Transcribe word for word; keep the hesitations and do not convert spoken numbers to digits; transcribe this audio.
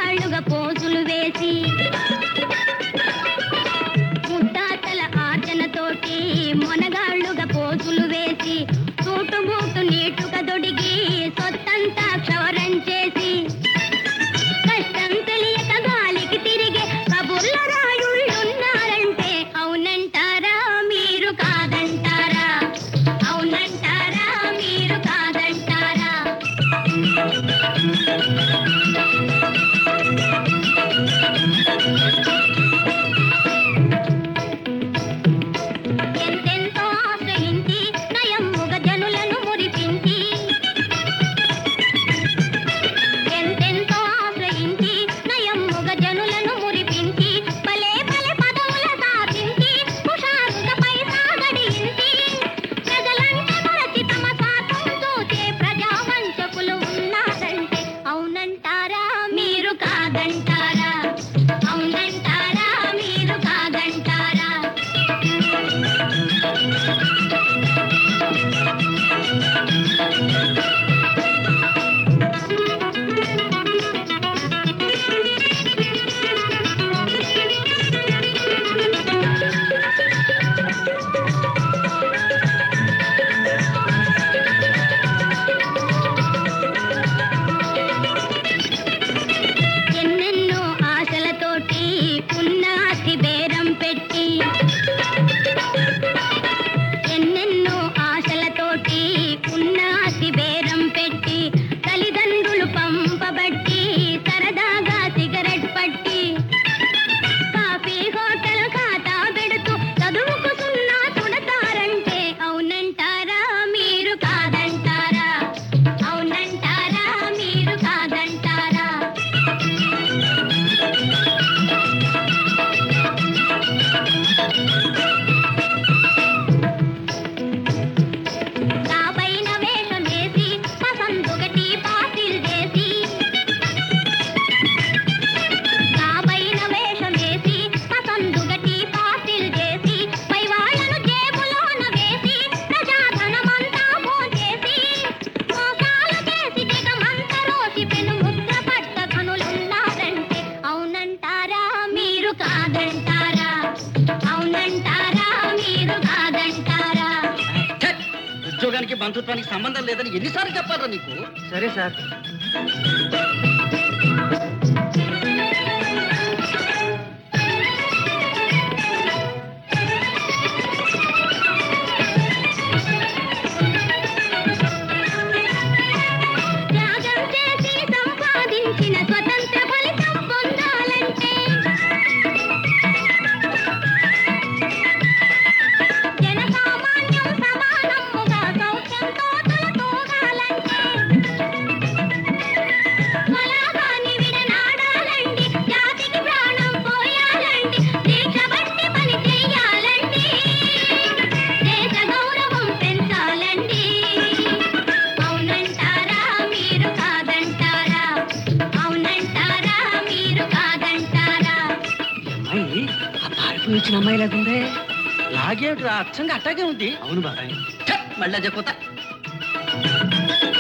మొనగాళ్ళుగా పోజులు వేసి ముట్టాతల ఆర్చనతోటి మొనగాళ్ళుగా పోజులు వేసి suit boot నీటుగా దొడిగి సొత్తంతా క్షవరం చేసి కష్టం తెలియక గాలికి తిరిగే కబుర్ల రాయుళ్ళున్నారంటే అవునంటారా మీరు కాదంటారా అవునంటారా మీరు కాదంటారా ఎంతెంతో ఆశ్రయించి నయమ్ముగ జనులను మురిపించి ఎంతెంతో ఆశ్రయించి నయమ్ముగ జనులను మురిపించి భలే భలే పదవుల సాధించి హుషారుగా పైసా గడించి ప్రజలంటే మరచి తమ స్వార్థం చూచే ప్రజావంచకులు ఉన్నారంటే అవునంటారా మీరు కాదంటారా అవునంటారా మీరు కాదంటారా ఎన్నెన్నో ఆశలతోటి పున్నాసి బేరం పెట్టి ఎన్నెన్నో ఆశలతోటి పున్నాసి బేరం పెట్టి తల్లిదండ్రులు పంపబట్టి సరదాగా సిగరెట్ పట్టి కాఫీ హోటల్ ఖాతా పెడుతూ చదువుకు సున్నా చుడతారంటే అవునంటారా మీరు కాదంటారా అవునంటారా మీరు కాదంటారా నా పైన వేషం వేసి పసందుగటి పార్టీలు చేసి నా పైన వేషం వేసి పసందుగటి పార్టీలు చేసి పై వాళ్ళను జేబులోన వేసి ప్రజాధనమంతా పోచేసి మోసాలు చేసి దిగమంత రోసి పెను ముద్ర పట్ట కనులున్నారంటే అవునంటారా మీరు కాదంటారా అవునంటారా మీరు కాదంటారా ఛట్! ఉద్యోగానికి బంధుత్వానికి సంబంధం లేదని ఎన్నిసార్లు చెప్పారా నీకు? సరే సార్. త్యాగం చేసి సంపాదించిన స్వతంత్ర ఫలితం పొందాలంటే జనసామాన్యం సమానముగా సౌఖ్యంతో తలతూగాలంటే స్వలాభాన్ని విడనాడాలండి జాతికి ప్రాణం పోయాలండి దీక్ష బట్టి పని చెయ్యాలండి దేశ గౌరవం పెంచాలండి అవునంటారా మీరు కాదంటారా అవునంటారా మీరు కాదంటారా అమ్మాయి ఆ పారిపోయి వచ్చిన అమ్మాయి లేకుండే లాగేమిట్రా అచ్చంగా అట్టాగే ఉంది. అవును బాబాయ్. ఛట్! మళ్ళీ చెప్పతా